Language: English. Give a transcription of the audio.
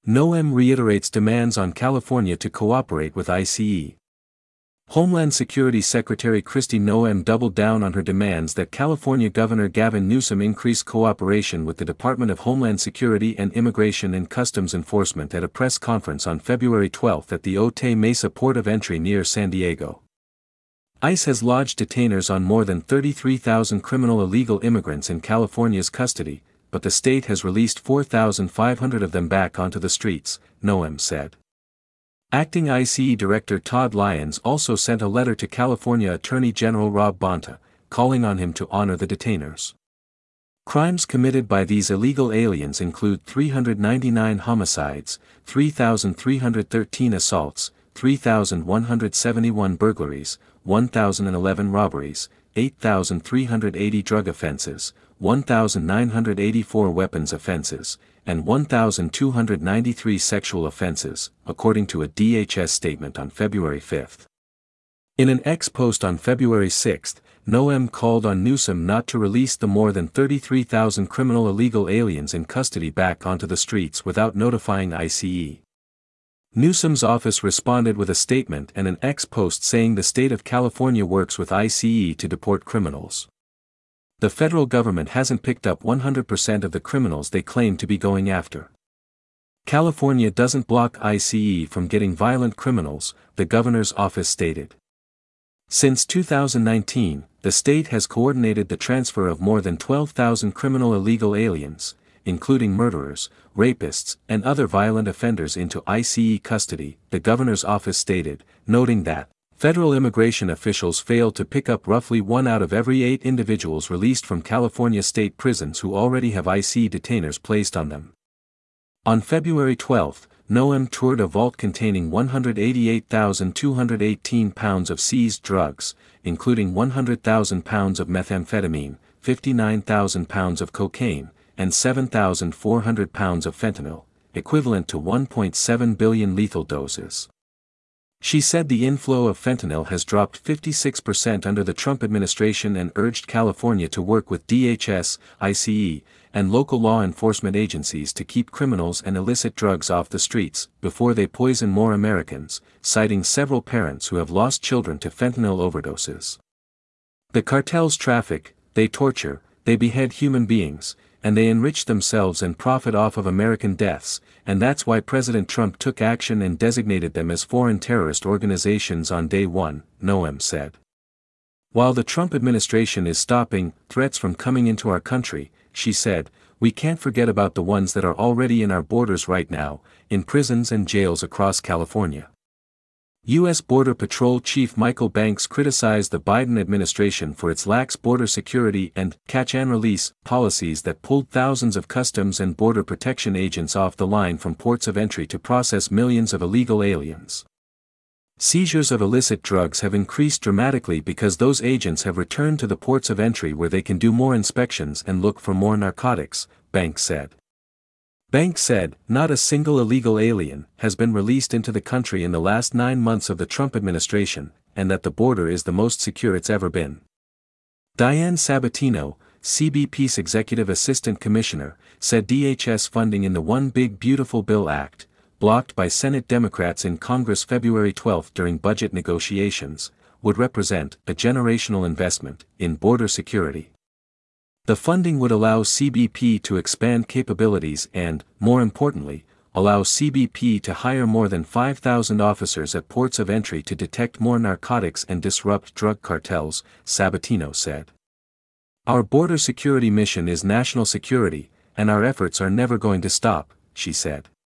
NOEM reiterates demands on California to cooperate with ICE. Homeland Security Secretary Kristi Noem doubled down on her demands that California Governor Gavin Newsom increase cooperation with the Department of Homeland Security and Immigration and Customs Enforcement at a press conference on February 12 at the Otay Mesa Port of Entry near San Diego. ICE has lodged detainers on more than 33,000 criminal illegal immigrants in California's custody, but the state has released 4,500 of them back onto the streets, Noem said. Acting ICE Director Todd Lyons also sent a letter to California Attorney General Rob Bonta, calling on him to honor the detainers. Crimes committed by these illegal aliens include 399 homicides, 3,313 assaults, 3,171 burglaries, 1,011 robberies, 8,380 drug offenses, 1,984 weapons offenses, and 1,293 sexual offenses, according to a DHS statement on February 5. In an X post on February 6, Noem called on Newsom not to release the more than 33,000 criminal illegal aliens in custody back onto the streets without notifying ICE. Newsom's office responded with a statement and an X post saying the state of California works with ICE to deport criminals. The federal government hasn't picked up 100% of the criminals they claim to be going after. California doesn't block ICE from getting violent criminals, the governor's office stated. Since 2019, the state has coordinated the transfer of more than 12,000 criminal illegal aliens, including murderers, rapists, and other violent offenders into ICE custody, the governor's office stated, noting that federal immigration officials failed to pick up roughly 1 out of every 8 individuals released from California state prisons who already have ICE detainers placed on them. On February 12, Noem toured a vault containing 188,218 pounds of seized drugs, including 100,000 pounds of methamphetamine, 59,000 pounds of cocaine, and 7,400 pounds of fentanyl, equivalent to 1.7 billion lethal doses. She said the inflow of fentanyl has dropped 56% under the Trump administration and urged California to work with DHS, ICE, and local law enforcement agencies to keep criminals and illicit drugs off the streets before they poison more Americans, citing several parents who have lost children to fentanyl overdoses. The cartels traffic, they torture, they behead human beings, and they enrich themselves and profit off of American deaths, and that's why President Trump took action and designated them as foreign terrorist organizations on day one, Noem said. While the Trump administration is stopping threats from coming into our country, she said, we can't forget about the ones that are already in our borders right now, in prisons and jails across California. U.S. Border Patrol Chief Michael Banks criticized the Biden administration for its lax border security and catch-and-release policies that pulled thousands of Customs and Border Protection agents off the line from ports of entry to process millions of illegal aliens. Seizures of illicit drugs have increased dramatically because those agents have returned to the ports of entry where they can do more inspections and look for more narcotics, Banks said. Banks said, not a single illegal alien has been released into the country in the last 9 months of the Trump administration, and that the border is the most secure it's ever been. Diane Sabatino, CBP's Executive Assistant Commissioner, said DHS funding in the One Big Beautiful Bill Act, blocked by Senate Democrats in Congress February 12 during budget negotiations, would represent a generational investment in border security. The funding would allow CBP to expand capabilities and, more importantly, allow CBP to hire more than 5,000 officers at ports of entry to detect more narcotics and disrupt drug cartels, Sabatino said. Our border security mission is national security, and our efforts are never going to stop, she said.